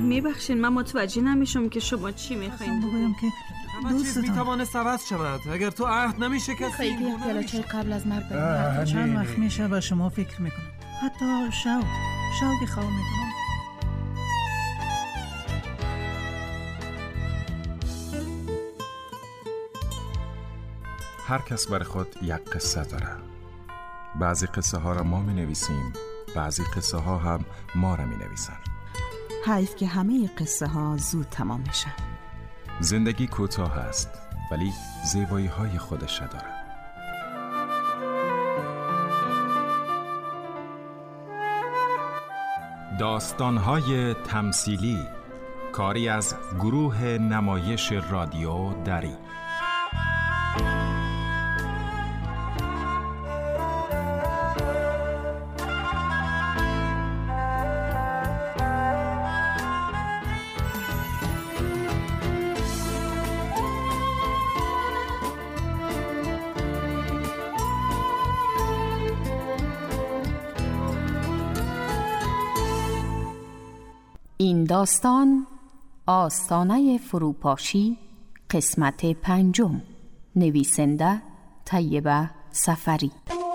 میبخشین من متوجه نمیشم که شما چی میخواین بگویم که همه چیز میتوانه عوض شود اگر تو عهد نمیشکستی. خیلی پیاله چای قبل از مرگ چند وقت میشه به شما فکر میکنم، حتی شوقی خواه میکنم. هر کس برای خود یک قصه داره. بعضی قصه ها را ما می نویسیم، بعضی قصه ها هم ما را می نویسن. حیف که همه قصه ها زود تمام میشن. زندگی کوتاه است ولی زیبایی های خودش داره. داستان های تمثیلی، کاری از گروه نمایش رادیو دری. این داستان آستانه فروپاشی قسمت 5. نویسنده طیبه سفری.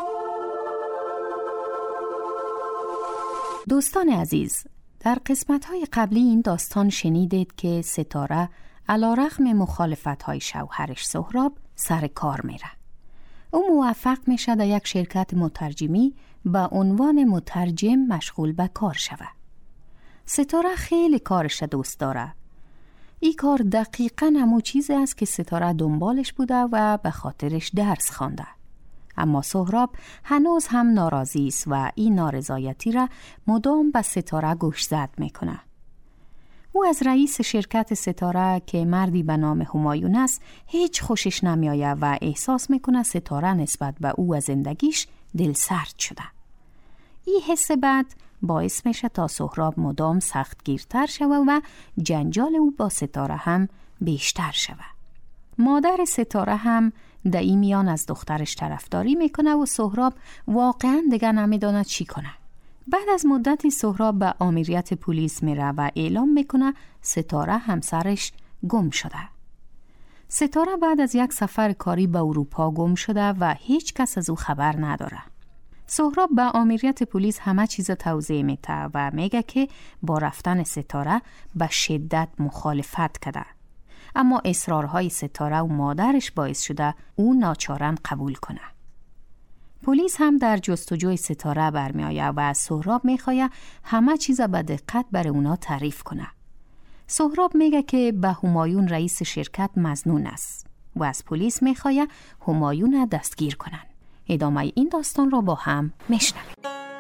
دوستان عزیز، در قسمت‌های قبلی این داستان شنیدید که ستاره علی‌رغم مخالفت‌های شوهرش سهراب سر کار میره. او موفق میشه در یک شرکت مترجمی به عنوان مترجم مشغول به کار شود. ستاره خیلی کارش دوست داره. این کار دقیقاً همون چیزی است که ستاره دنبالش بوده و به خاطرش درس خوانده. اما سهراب هنوز هم ناراضی است و این نارضایتی را مدام به ستاره گوشزد میکنه. او از رئیس شرکت ستاره که مردی به نام همایون است هیچ خوشش نمیآید و احساس میکنه ستاره نسبت به او و زندگیش دل سرد شده. این حس بد باعث میشه تا سهراب مدام سختگیرتر شود و جنجال او با ستاره هم بیشتر شود. مادر ستاره هم در این میان از دخترش طرفداری میکنه و سهراب واقعا دیگه نمیدونه چی کنه. بعد از مدتی سهراب به آمریت پلیس میره و اعلام میکنه ستاره همسرش گم شده. ستاره بعد از یک سفر کاری به اروپا گم شده و هیچ کس از او خبر نداره. سهراب به آمریت پلیس همه چیز توضیح میده و میگه که با رفتن ستاره به شدت مخالفت کرده. اما اصرارهای ستاره و مادرش باعث شده او ناچارن قبول کنه. پلیس هم در جستجوی ستاره برمی آید و از سهراب میخواد همه چیز به دقت برای اونا تعریف کنه. سهراب میگه که به همایون رئیس شرکت مظنون است و از پلیس میخواد همایون دستگیر کنن. ادامه این داستان را با هم میشنویم.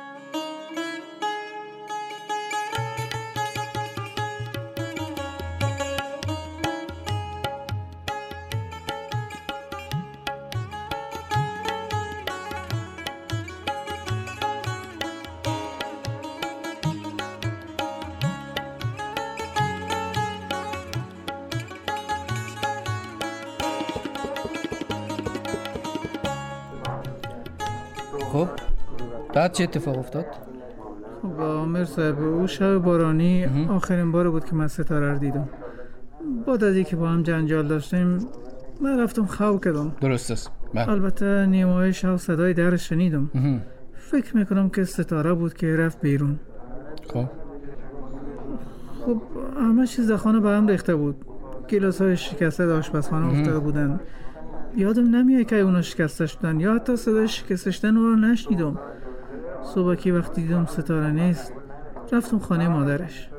خب بعد چه اتفاق افتاد؟ خب آمر صاحب، او شب بارانی آخرین بار بود که من ستاره رو دیدم. بعد از اینکه با هم جنجال داشتیم من رفتم خواب کردم. درست است. البته نیمه شب صدای در شنیدم. فکر میکنم که ستاره بود که رفت بیرون. خب همه چیز خانه به هم ریخته بود. گیلاس های شکسته در آشپزخانه افتاده بودن. یادم نمیاد که اونا شکسته شدن یا حتی صدای شکسته شدن رو نشنیدم. صبح که وقتی دیدم ستاره نیست رفتم خانه مادرش.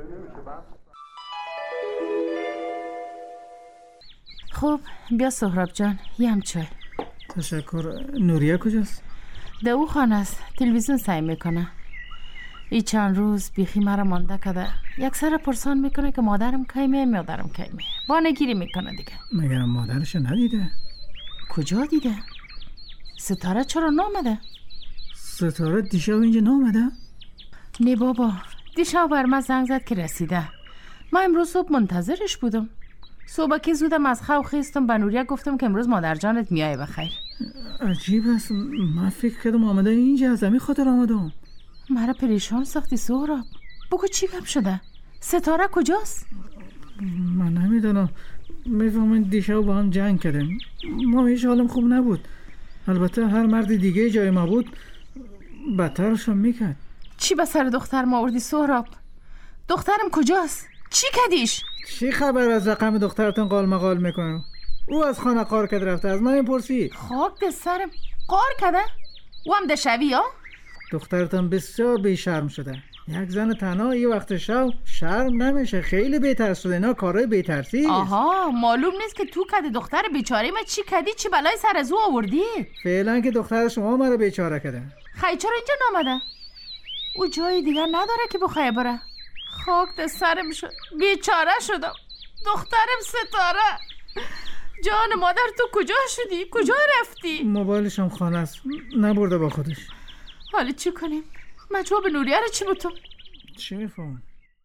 خب بیا سهراب جان، یم چای. تشکر. نوریه کجاست؟ در او خانه است، تلویزیون سعی میکنه. این چند روز بیخی مرا مانده کده. یک سر پرسان میکنه که مادرم کی میه، مادرم کی میه. بانگیری میکنه دیگه. مگر مادرش ندیده؟ کجا دیده؟ ستاره چرا نامده؟ ستاره دیشب اینجا نامده؟ نه بابا، دیشب بر من زنگ زد که رسیده. من امروز صبح منتظرش بودم. صبح که زودم از خواب خیستم به نوریه گفتم که امروز مادر جانت میای بخیر. عجیب است، من فکر کردم آمده اینجا از همین خاطر آمدم. مرا پریشان ساختی سهراب. بگو چی گپ شده؟ ستاره کجاست؟ من نمیدونم. میفهمین دیشب با هم جنگ کردیم. ما هیچ حالم خوب نبود. البته هر مرد دیگه جای ما بود بدترشم میکرد. چی به سر دختر ما آوردی سهراب؟ دخترم کجاست؟ چی کدیش؟ چی خبر از رقم دخترتون قال مقال میکنه؟ او از خانه قار کد رفته، از من این پرسی. خاک ده سرم، قار کده؟ او هم ده شوی ها؟ دخترتون بسیار بیشرم شده. یک زن تنها یه وقت شرم نمیشه. خیلی بی‌ترس شده. اینا کارهای بی‌ترسی. آها، معلوم نیست که تو کده دختر بیچاره ما چی کدی؟ چی بلای سر از او آوردی؟ فعلا که دختر شما مرا بیچاره کرده. خیلی چرا اینجا نامده؟ او جای دیگر نداره که بخواه بره. خاک ده سرم شد، بیچاره شدم. دخترم ستاره. جان مادر تو کجا شدی؟ کجا رفتی؟ موبایلشم خانه است، نبرده با خودش. حالا چی کنیم؟ مجواب نوریه رو چی بودم؟ چی میفهم؟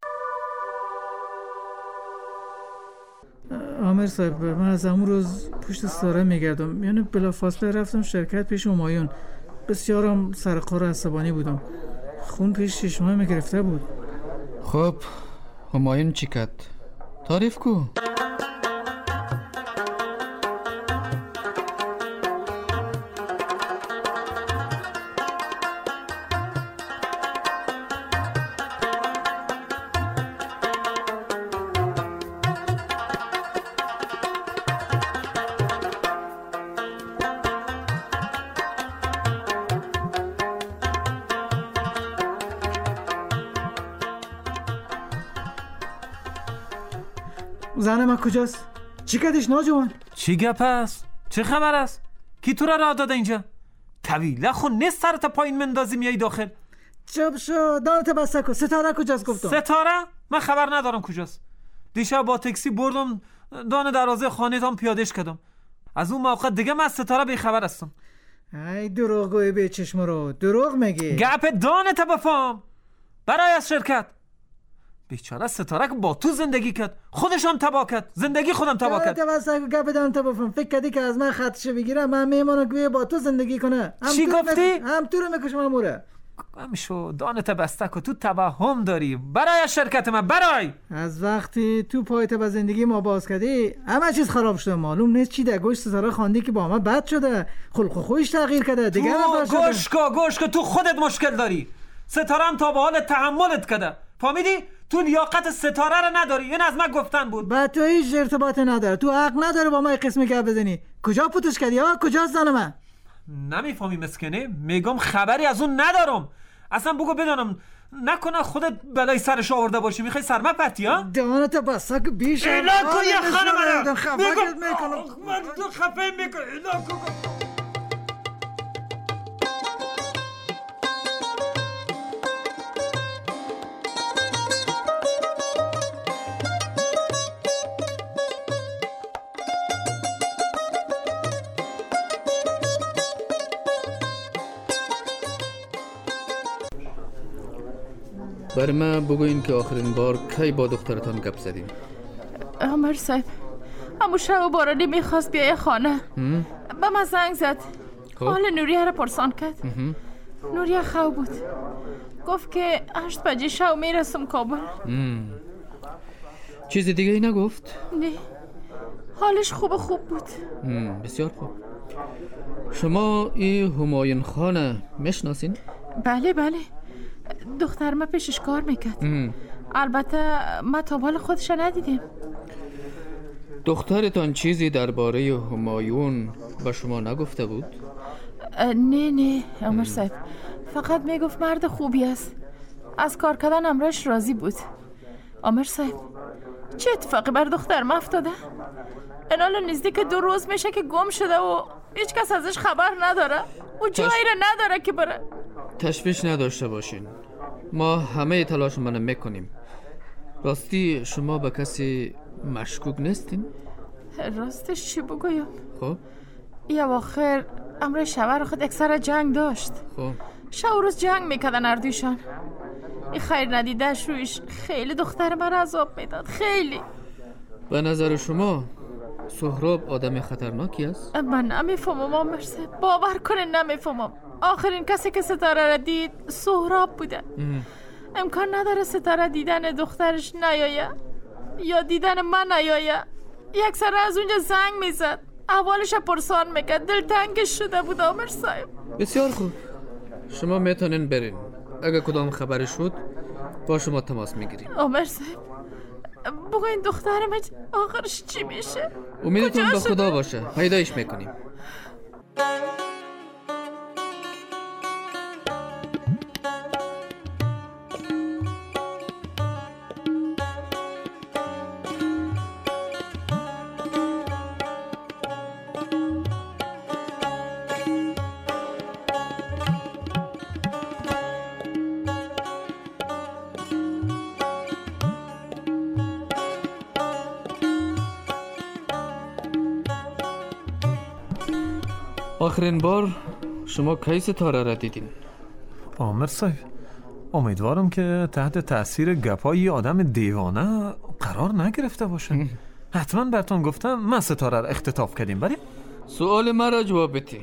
عامر صاحب، من از همون روز پشت ستاره میگردم. یعنی بلافاصله رفتم شرکت پیش همایون. بسیارم سرقار و عصبانی بودم. خون پیش چشمای میگرفته بود. خب همایون چی کرد؟ تعریف کو. زن من کجاست؟ چی کردیش ناجوان؟ چی گپ است؟ چه خبر است؟ کی تو را داده اینجا؟ طویله خون نیست سرت پایین مندازی میای داخل. چپ شو، دانت بسته کن. ستاره کجاست گفتم؟ ستاره؟ من خبر ندارم کجاست. دیشب با تاکسی بردم دان دروازه خانه تام پیادهش کردم. از اون موقع دیگه من از ستاره بی خبر هستم. ای دروغگوی به چشم رو، دروغ میگی. گپ دانت بفهم. برای از شرکت بیچاره ستاره که با تو زندگی کرد، خودش هم تباه کرد، زندگی خودم تباه کرد. گپ دانت بفهم. فکر کردی که از من خطشه بگیره من میمونم که با تو زندگی کنه؟ چی گفتی؟ هم تو رو میکشم اموره. همیشو دانت بسته که تو توهم داری. برای شرکت من برای. از وقتی تو پایت با زندگی ما باز کردی همه چیز خراب شده. معلوم نیست چی در گوش ستاره خواندی که با ما بد شده. خلق و خویش تغییر کرده. دیگه گوش که تو خودت مشکل داری. ستاره هم تا به حال تحملت کرده. فهمیدی؟ تو لیاقت ستاره رو نداری. این از من گفتن بود. با تو هیچ ارتباطی نداره. تو حق نداره با ما این قسمی که بزنی. کجا پوتش کردی ها؟ کجا زن من؟ نمیفهمی مسکنه؟ میگم خبری از اون ندارم. اصلا بگو بدانم نکنه خودت بلای سرش آورده باشی. میخوای سرما پرتی ها؟ دهانت بسته که بیشه. اینا کو یه خانم من میکنم. من تو خفه میکنم. اینا کو برای من بگوین که آخرین بار کی با دخترتان گپ زدیم؟ عمر صاحب همون شب بارانی میخواست بیای خانه. به من زنگ زد. حال نوریه را پرسان کرد. نوریه خواب بود. گفت که 8 بجه شب میرسم کابل. چیز دیگه ای نگفت؟ نه، حالش خوب بود. بسیار خوب. شما این همایون خانه میشناسین؟ بله دختر ما پیشش کار میکرد. البته ما تا حال خودش ندیدیم. دخترتان چیزی درباره همایون به شما نگفته بود؟ نه عمر صاحب، فقط میگفت مرد خوبی است. از کار کردن امرش راضی بود. عمر صاحب چه اتفاقی بر دختر ما افتاده؟ الان نزدیک 2 روز میشه که گم شده و هیچ کس ازش خبر نداره. او جایی را نداره که بره. تشویش نداشته باشین، ما همه تلاش منو میکنیم. راستی شما به کسی مشکوک نیستین؟ راستش چی بگویم؟ خب یه آخر امر شوهر خود اکثر جنگ داشت. خب شب و روز جنگ میکردن اردویشان. این خیر ندیدش رویش خیلی دختر من عذاب میداد. خیلی. به نظر شما سهراب آدم خطرناکی است؟ من نمیفهمم عمر صاحب، باور کنه نمیفهمم. آخرین کسی که ستاره را دید سهراب بوده. امکان نداره ستاره دیدن دخترش نیایه یا دیدن من نیایه. یک سر از اونجا زنگ میزد، احوالش پرسان میکرد، دلتنگش شده بود عامر صاحب. بسیار خوب، شما میتونین برین. اگه کدام خبری شد با شما تماس میگیریم. عامر صاحب بگو این دخترم آخرش چی میشه؟ امیدتون به خدا باشه، پیدایش میکنیم. آخرین بار شما کی ستاره را دیدین؟ عامر صاحب امیدوارم که تحت تاثیر گپای آدم دیوانه قرار نگرفته باشه. حتما براتون گفتم من ستاره را اختطاف کردیم. ولی سوال مرا جواب بده.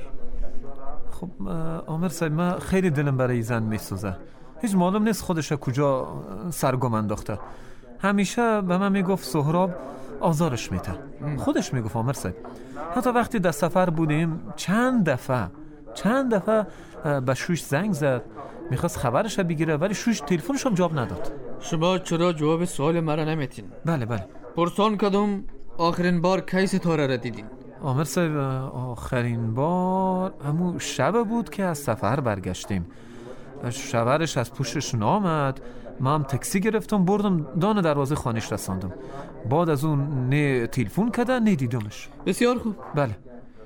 خب عامر صاحب من خیلی دلم برای زن میسوزه. هیچ معلوم نیست خودش کجا سرگم انداخته. همیشه به من میگفت سهراب آزارش میده. خودش میگفت عامر صاحب. حتی وقتی در سفر بودیم چند دفعه به شوش زنگ زد، میخواست خبرش بگیره ولی شوش تلفنش هم جواب نداد. شما چرا جواب سوال مرا نمیتین؟ بله پرسان کدوم آخرین بار کی ستاره را دیدین؟ عامر صاحب آخرین بار همون شب بود که از سفر برگشتیم. شوهرش از پوشش نامد، من هم تاکسی گرفتم بردم دان دروازه خانش رساندم. بعد از اون نه تلفن کرده نه دیدمش. بسیار خوب. بله.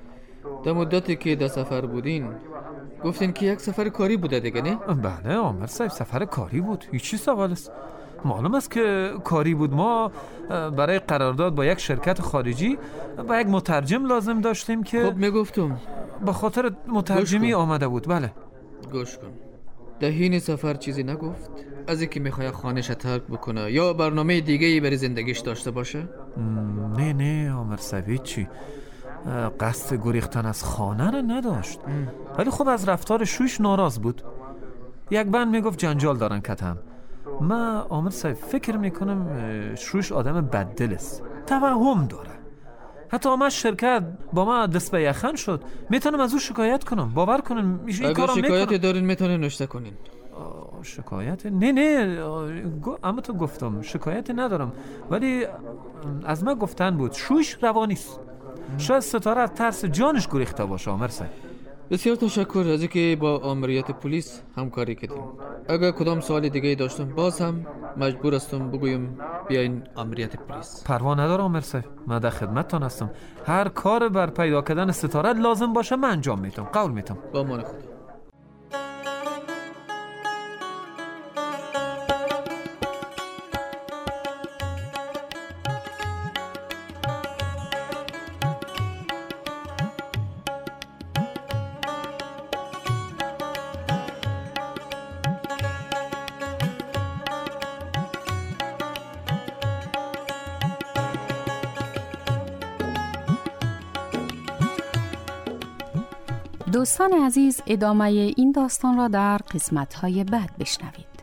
در مدتی که در سفر بودین گفتین که یک سفر کاری بوده دیگه نه؟ بله عامر صاحب سفر کاری بود. هیچی سوال است. معلوم است که کاری بود. ما برای قرارداد با یک شرکت خارجی با یک مترجم لازم داشتیم که خب میگفتم به خاطر مترجمی آمده بود. بله گوش کن. در حین سفر چیزی نگفت؟ از اینکه میخواد خانه‌اش ترک بکنه یا برنامه دیگه‌ای برای زندگیش داشته باشه؟ نه عامر صاحب چی قصد گریختن از خانه رو نداشت. ولی خب از رفتار شویش ناراض بود. یک بند میگفت جنجال دارن کتم. من عامر صاحب فکر میکنم شویش آدم بددل است، توهم داره. حتی آمد شرکت با ما دست به یخن شد. میتونم از او شکایت کنم. باور کنم این کارم میکنم. اگه شکایتی دارین میتونین نوشته کنین. شکایت؟ نه اما تو گفتم شکایت ندارم، ولی از من گفتن بود شویش روانیست. شاید ستاره از ترس جانش گریخته باشه. عامر صاحب بسیار تشکر از اینکه با آمریت پلیس همکاری کردیم. اگر کدام سوال دیگه داشتم باز هم مجبور هستم بگویم بیاین آمریت پلیس. پروا نداره عامر صاحب، من در خدمتتان هستم. هر کار بر پیدا کردن ستاره لازم باشه من انجام میدم. قول میدم. با امان خدا. دوستان عزیز ادامه این داستان را در قسمت‌های بعد بشنوید.